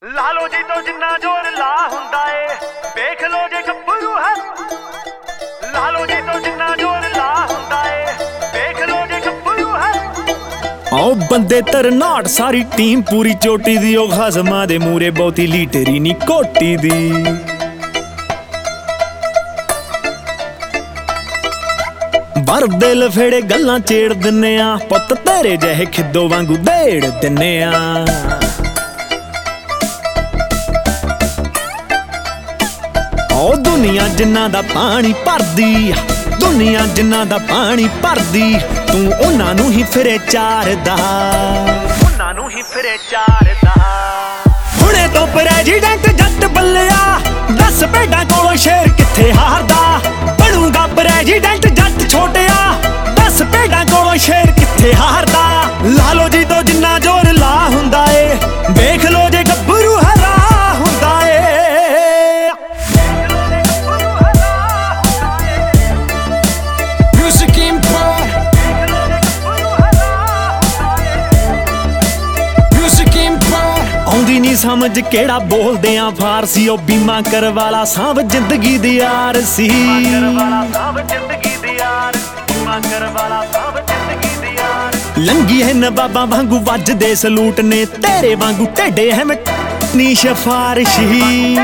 ਲਾ ਲੋ ਜੀ ਤੋਂ ਜਿੰਨਾ ਜ਼ੋਰ ਲਾ ਹੁੰਦਾ ਏ, ਵੇਖ ਲੋ ਜੇ ਗੱਭਰੂ ਹੈ। ਲਾ ਲੋ ਜੀ ਤੋਂ ਜਿੰਨਾ ਜ਼ੋਰ ਲਾ ਹੁੰਦਾ ਏ, ਵੇਖ ਲੋ ਜੇ ਗੱਭਰੂ ਹੈ। ਆਓ ਬੰਦੇ ਤਰਨਾਟ ਸਾਰੀ ਟੀਮ ਪੂਰੀ ਚੋਟੀ ਦੀ, ਉਹ ਖਸਮਾਂ ਦੇ ਮੂਰੇ ਬਹੁਤੀ ਲੀਟਰੀ ਨੀ ਕੋਟੀ ਦੀ। ਭਰ ਦਿਲ ਫੇੜੇ ਗੱਲਾਂ ਛੇੜ ਦਿੰਨੇ ਆ, ਪੁੱਤ ਤੇਰੇ ਜਿਹੇ ਖਿੱਦੋ ਵਾਂਗੂ ਦੇੜ ਦਿੰਨੇ ਆ। ਓ ਦੁਨੀਆ ਜਿੰਨਾ ਦਾ ਪਾਣੀ ਭਰਦੀ, ਦੁਨੀਆ ਜਿੰਨਾ ਦਾ ਪਾਣੀ ਭਰਦੀ, ਤੂੰ ਉਹਨਾਂ ਨੂੰ ਹੀ ਫਿਰੇ ਚਾਰਦਾ, ਉਹਨਾਂ ਨੂੰ ਹੀ ਫਿਰੇ ਚਾਰਦਾ। ਹੁਣੇ ਤੋਂ ਪ੍ਰੈਜ਼ੀਡੈਂਟ ਜੱਟ ਬੱਲਿਆ, 10 ਭੇਡਾਂ ਕੋਲੋਂ ਸ਼ੇਰ ਕਿੱਥੇ ਹਾਰਦਾ। ਬਣੂਗਾ ਪ੍ਰੈਜ਼ੀਡੈਂਟ ਜੱਟ ਛੋਟਿਆ, 10 ਭੇਡਾਂ ਕੋਲੋਂ ਸ਼ੇਰ ਕਿੱਥੇ ਹਾਰਦਾ। ਲਾ ਲੋ ਜੀ ਤੋਂ ਜਿੰਨਾ ਜ਼ੋਰ ਲਾ ਹੁੰਦਾ ਏ, ਵੇਖ ਲੋ ਜੇ ਗੱਭਰੂ ਹਰਾ ਹੁੰਦਾ ਏ। ਆਉਂਦੀ ਨੀ ਸਮਝ ਕਿਹੜਾ ਬੋਲਦੇ ਆ ਫਾਰਸੀ, ਉਹ ਬੀਮਾ ਕਰਵਾਲਾ ਸਾਂਭ ਜ਼ਿੰਦਗੀ ਦੀ ਯਾਰ ਸੀ। ਲੰਗੀ ਹੈ ਨਵਾਬਾਂ ਵਾਂਗੂ ਵੱਜਦੇ ਸਲੂਟ ਨੇ, ਤੇਰੇ ਵਾਂਗੂ ਢੇਡੇ ਹੈ ਨੀ ਸਿਫਾਰਿਸ਼ੀ।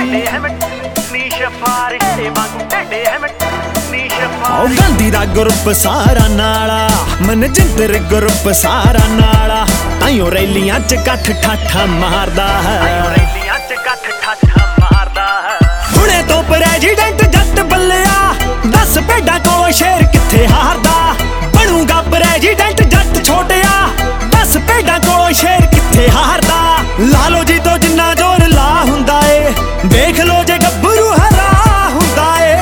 ਓ ਗਾਂਧੀ ਦਾ ਗਰੁੱਪ ਸਾਰਾ ਨਾਲਾ, ਮਨਜਿੰਦਰ ਗਰੁੱਪ ਸਾਰਾ ਨਾਲਾ, ਤਾਈਓ ਰੈਲੀਆਂ ਚ ਕੱਠ ਠਾਠਾ ਮਾਰਦਾ ਹੈ। ਹੁਣੇ ਤੋਂ ਪ੍ਰੈਜ਼ੀਡੈਂਟ ਜੱਟ ਬੱਲਿਆ, 10 ਭੇਡਾਂ ਕੋਲੋਂ ਸ਼ੇਰ ਕਿੱਥੇ ਹਾਰਦਾ। ਬਣੂਗਾ ਪ੍ਰੈਜ਼ੀਡੈਂਟ ਜੱਟ ਛੋਟਿਆ, 10 ਭੇਡਾਂ ਕੋਲੋਂ ਸ਼ੇਰ ਕਿੱਥੇ ਹਾਰਦਾ। ਲਾ ਲੋ ਜੀ ਤੋਂ ਜਿੰਨਾ ਜ਼ੋਰ ਲਾ ਹੁੰਦਾ ਏ, ਵੇਖ ਲੋ ਜੇ ਗੱਭਰੂ ਹਰਾ ਹੁੰਦਾ ਏ।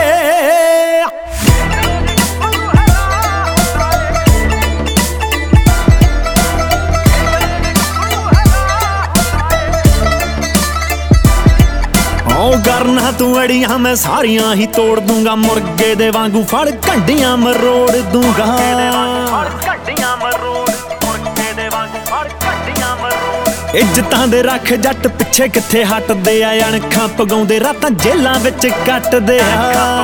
ਓ ਕਰਨਾ ਤੂੰ ਅੜੀਆਂ ਮੈਂ ਸਾਰੀਆਂ ਹੀ ਤੋੜ ਦੂੰਗਾ, ਮੁਰਗੇ ਦੇ ਵਾਂਗੂ ਫੜ ਘੰਡੀਆਂ ਮਰੋੜ ਦੂੰਗਾ। ਇੱਜ਼ਤਾਂ ਦੇ ਰੱਖ ਜੱਟ ਪਿੱਛੇ ਕਿੱਥੇ ਹਟਦੇ ਆ, ਅਣਖਾਂ ਪਗਾਉਂਦੇ ਰਾਤਾਂ ਜੇਲਾਂ ਵਿੱਚ ਕੱਟਦੇ ਆ।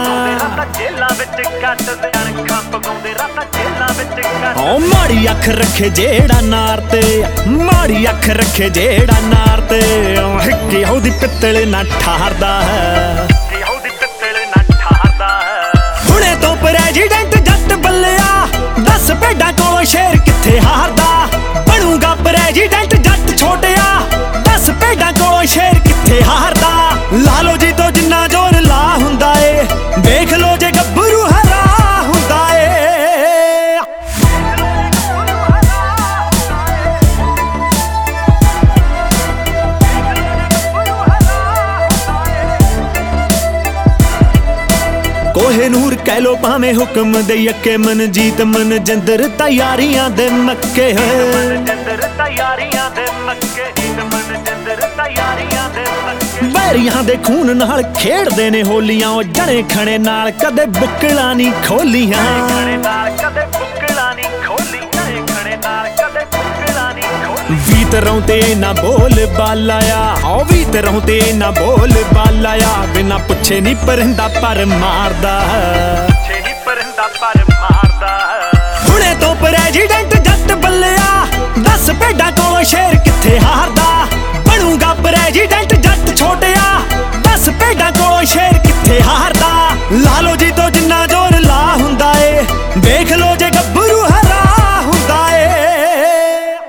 ਓ ਮਾੜੀ ਅੱਖ ਰੱਖੇ ਜਿਹੜਾ ਨਾਰ ਤੇ, ਮਾੜੀ ਅੱਖ ਰੱਖੇ ਜਿਹੜਾ ਨਾਰ ਤੇ, ਹਿੱਕੇ ਉਹਦੀ ਪਿੱਤਲ ਨਾ ਠਾਰਦਾ ਹੈ। ਹੁਣੇ ਤੋਂ ਪ੍ਰੈਜ਼ੀਡੈਂਟ ਜੱਟ ਬੱਲਿਆ, 10 ਭੇਡਾਂ ਕੋਲੋਂ ਸ਼ੇਰ ਕਿੱਥੇ ਹਾਰਦਾ। ਬਣੂਗਾ ਪ੍ਰੈਜ਼ੀਡੈਂਟ ਜੱਟ ਛੋਟਿਆ, 10 ਭੇਡਾਂ ਕੋਲੋਂ ਸ਼ੇਰ ਕਿੱਥੇ ਹਾਰਦਾ। ਲਾ ਲੋ ਜੀ ਤੋਂ ਜਿੰਨਾ ਜ਼ੋਰ ਲਾ ਹੁੰਦਾ ਏ, ਵੇਖ ਲੋ ਜੇ ਗੱਭਰੂ ਹਰਾ ਹੁੰਦਾ ਏ। ਕੋਹੇ ਨੂਰ ਕਹਿ ਲੋ ਭਾਵੇਂ ਹੁਕਮ ਦੇ ਯੱਕੇ, ਮਨਜੀਤ ਮਨਜਿੰਦਰ ਤਿਆਰੀਆਂ ਦੇ ਮੱਕੇ। ਬੈਰੀਆਂ ਦੇ ਖੂਨ ਨਾਲ ਖੇਡਦੇ ਨੇ ਹੋਲੀਆਂ, ਉਹ ਜਣੇ ਖਣੇ ਨਾਲ ਕਦੇ ਬੁੱਕਲਾਂ ਨਹੀਂ ਖੋਲੀਆਂ। ਵੀਤਰੋਂ ਤੇ ਨਾ ਬੋਲ ਬਾਲਾਇਆ, ਓ ਵੀਤਰੋਂ ਤੇ ਨਾ ਬੋਲ ਬਾਲਾਇਆ, ਬਿਨਾ ਪੁੱਛੇ ਨਹੀਂ ਪਰਿੰਦਾ ਪਰ ਮਾਰਦਾ। ਹੁਣੇ ਤੋਂ ਪ੍ਰੈਜ਼ੀਡੈਂਟ ਜੱਟ ਬੱਲਿਆ, 10 ਭੇਡਾਂ ਕੋਲੋਂ ਸ਼ੇਰ ਕਿੱਥੇ ਹਾਰਦਾ। ਬਣੂਗਾ ਪ੍ਰੈਜ਼ੀਡੈਂਟ ਜੱਟ ਛੋਟਿਆ, 10 ਭੇਡਾਂ ਕੋਲੋਂ ਸ਼ੇਰ ਕਿੱਥੇ ਹਾਰਦਾ। ਲਾ ਲੋ ਜੀ ਤੋਂ ਜਿੰਨਾ ਜ਼ੋਰ ਲਾ ਹੁੰਦਾ ਏ, ਵੇਖ ਲੋ ਜੇ ਗੱਭਰੂ ਹਰਾ ਹੁੰਦਾ ਏ।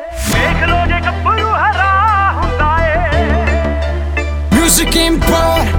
ਵੇਖ ਲੋ ਜੇ ਗੱਭਰੂ ਹਰਾ ਹੁੰਦਾ ਏ। Music Empire